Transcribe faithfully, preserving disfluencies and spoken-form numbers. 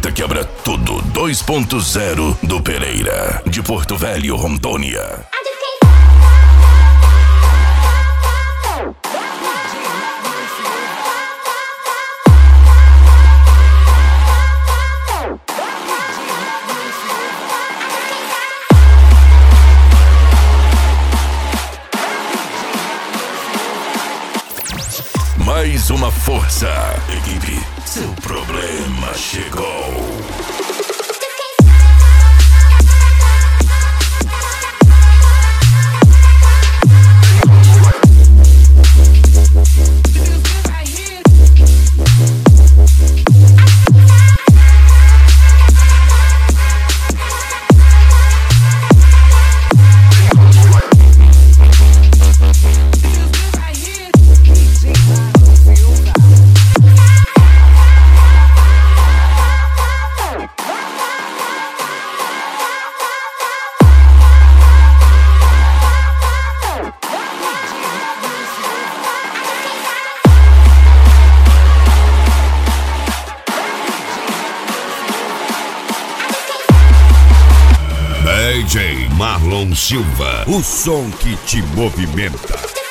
Fita quebra tudo dois ponto zero do Pereira, de Porto Velho, Rondônia. Mais uma força, equipe. Seu problema chegou. D J Marlon Silva, o som que te movimenta.